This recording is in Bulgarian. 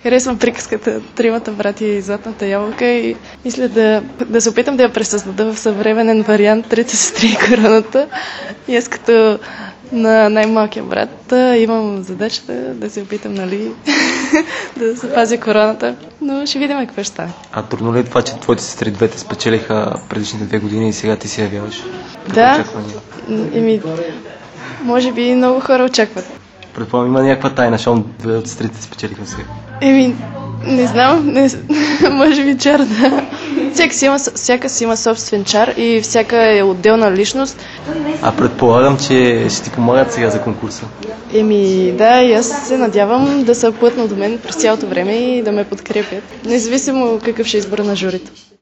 Харесвам приказката Тримата братя и Златната ябълка и мисля да се опитам да я пресъздада в съвременен вариант Трите сестри и короната. И аз като на най-малкия брат имам задачата да се опитам, нали, да запазя короната, но ще видим какво ще стане. А трудно ли е това, че твоите сестри двете спечелиха предишните 2 години и сега ти се явяваш? Да, може би много хора очакват. Предполагам, има някаква тайна, защото 2 от сестрите спечелиха сега. Не знам, може би чар, да. Всяка си има собствен чар и всяка е отделна личност. А предполагам, че ще ти помагат сега за конкурса. Да, и аз се надявам да са плътно до мен през цялото време и да ме подкрепят, независимо какъв ще избора на журито.